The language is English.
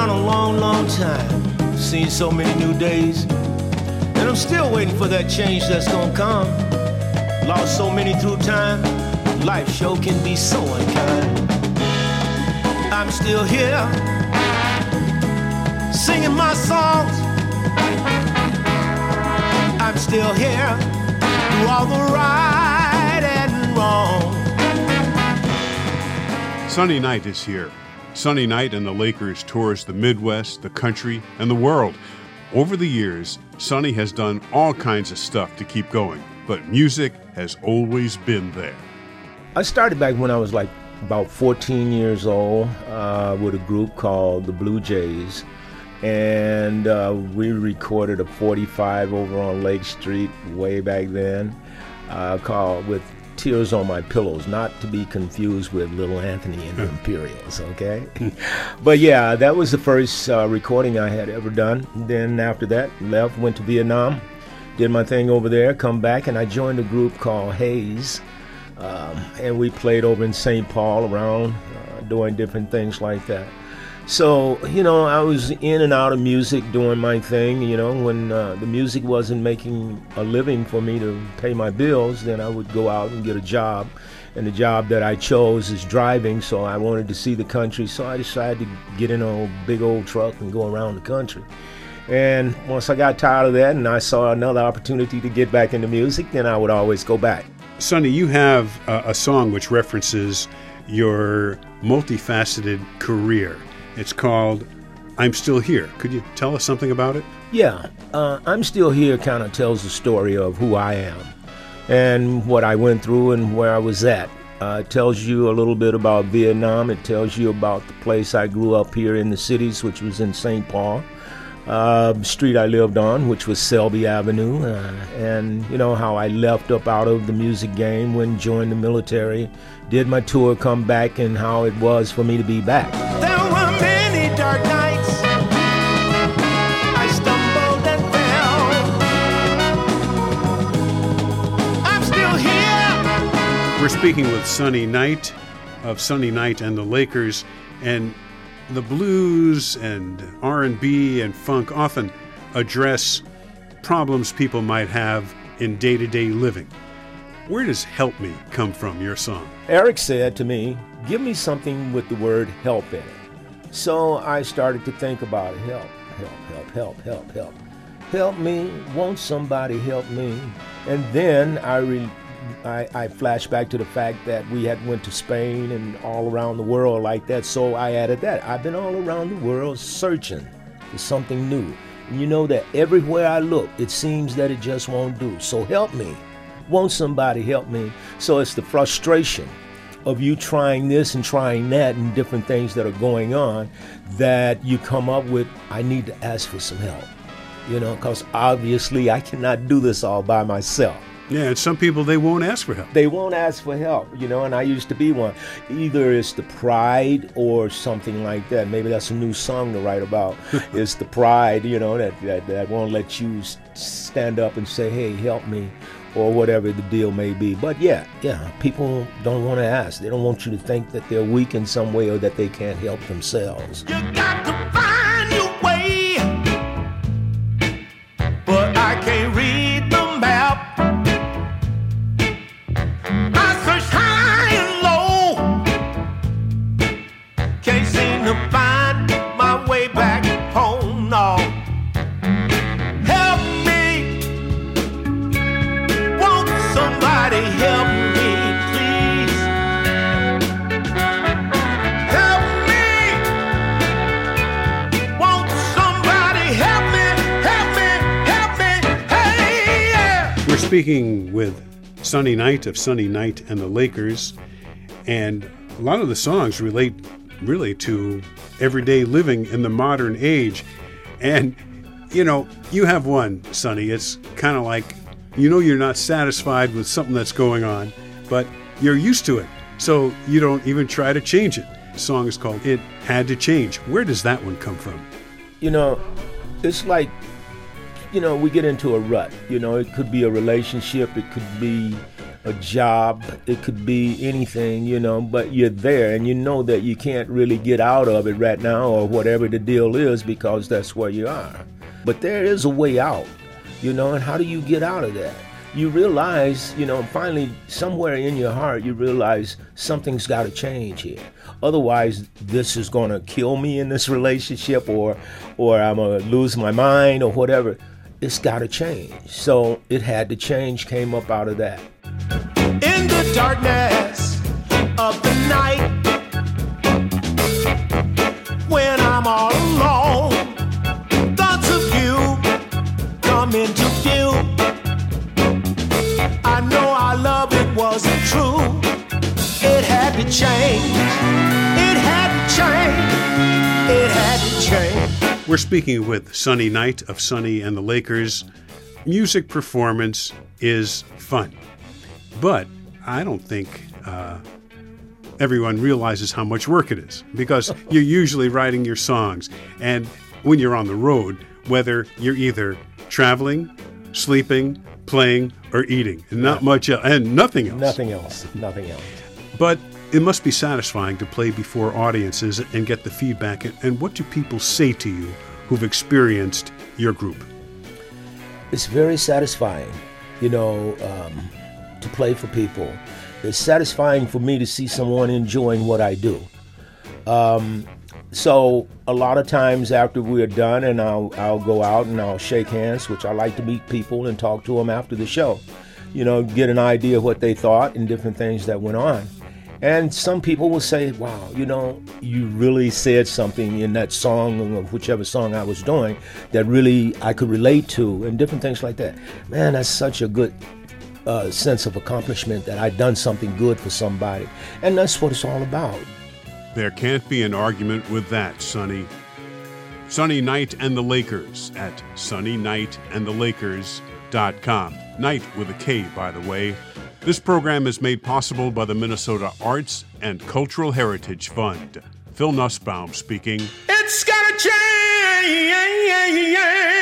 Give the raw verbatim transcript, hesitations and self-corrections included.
around a long, long time, seen so many new days, and I'm still waiting for that change that's gonna come. Lost so many through time, life sure can be so unkind. I'm still here, singing my songs. I'm still here, through all the right and wrong. Sonny Knight is here. Sonny Knight and the Lakers tours the Midwest, the country, and the world. Over the years, Sonny has done all kinds of stuff to keep going, but music has always been there. I started back when I was like about fourteen years old uh, with a group called the Blue Jays, and uh, we recorded a forty-five over on Lake Street way back then uh, called with Tears on My Pillows, not to be confused with Little Anthony and the Imperials, okay? But yeah, that was the first uh, recording I had ever done. Then after that, left, went to Vietnam, did my thing over there, come back, and I joined a group called Hayes. Um, and we played over in Saint Paul around, uh, doing different things like that. So, you know, I was in and out of music doing my thing. You know, when uh, the music wasn't making a living for me to pay my bills, then I would go out and get a job. And the job that I chose is driving, so I wanted to see the country. So I decided to get in a big old truck and go around the country. And once I got tired of that and I saw another opportunity to get back into music, then I would always go back. Sonny, you have a, a song which references your multifaceted career. It's called I'm Still Here. Could you tell us something about it? Yeah, uh, I'm Still Here kind of tells the story of who I am and what I went through and where I was at. Uh, it tells you a little bit about Vietnam. It tells you about the place I grew up here in the cities, which was in Saint Paul. Uh, street I lived on, which was Selby Avenue, uh, and you know how I left up out of the music game when joined the military, did my tour, come back, and how it was for me to be back. There were many dark nights, I stumbled and fell. I'm still here. We're speaking with Sonny Knight of Sonny Knight and the Lakers, and the blues and R and B and funk often address problems people might have in day-to-day living. Where does Help Me come from, your song? Eric said to me, give me something with the word help in it. So I started to think about it. Help, help, help, help, help, help. Help me, won't somebody help me? And then I re- I, I flashed back to the fact that we had went to Spain and all around the world like that, so I added that. I've been all around the world searching for something new. And you know that everywhere I look, it seems that it just won't do. So help me. Won't somebody help me? So it's the frustration of you trying this and trying that and different things that are going on that you come up with, I need to ask for some help. You know, because obviously I cannot do this all by myself. Yeah, and some people, they won't ask for help. They won't ask for help, you know, and I used to be one. Either it's the pride or something like that. Maybe that's a new song to write about. It's the pride, you know, that, that, that won't let you stand up and say, hey, help me, or whatever the deal may be. But yeah, yeah, people don't want to ask. They don't want you to think that they're weak in some way or that they can't help themselves. You got to find your way, but I can't read the map. Speaking with Sonny Knight of Sonny Knight and the Lakers, and a lot of the songs relate really to everyday living in the modern age. And, you know, you have one, Sonny. It's kind of like, you know, you're not satisfied with something that's going on, but you're used to it, so you don't even try to change it. The song is called It Had to Change. Where does that one come from? You know, it's like, you know, we get into a rut. You know, it could be a relationship. It could be a job, it could be anything, you know, but you're there and you know that you can't really get out of it right now or whatever the deal is because that's where you are. But there is a way out, you know, and how do you get out of that? You realize, you know, finally somewhere in your heart, you realize something's got to change here. Otherwise, this is going to kill me in this relationship or, or I'm going to lose my mind or whatever. It's got to change. So it had to change, came up out of that. In the darkness of the night, when I'm all alone, thoughts of you come into view. I know our love, it wasn't true. It had to change. It had to change. It had to change. We're speaking with Sonny Knight of Sonny and the Lakers. Music performance is fun. But I don't think uh, everyone realizes how much work it is because you're usually writing your songs. And when you're on the road, whether you're either traveling, sleeping, playing, or eating, and not much else, and nothing else. Nothing else. Nothing else. But it must be satisfying to play before audiences and get the feedback. And what do people say to you who've experienced your group? It's very satisfying, you know, um, to play for people. It's satisfying for me to see someone enjoying what I do. Um, so a lot of times after we're done and I'll, I'll go out and I'll shake hands, which I like to meet people and talk to them after the show, you know, get an idea of what they thought and different things that went on. And some people will say, wow, you know, you really said something in that song or whichever song I was doing that really I could relate to and different things like that. Man, that's such a good uh, sense of accomplishment that I've done something good for somebody. And that's what it's all about. There can't be an argument with that, Sonny. Sonny Knight and the Lakers at sonny knight and the lakers dot com. Knight with a K, by the way. This program is made possible by the Minnesota Arts and Cultural Heritage Fund. Phil Nussbaum speaking. It's gotta change.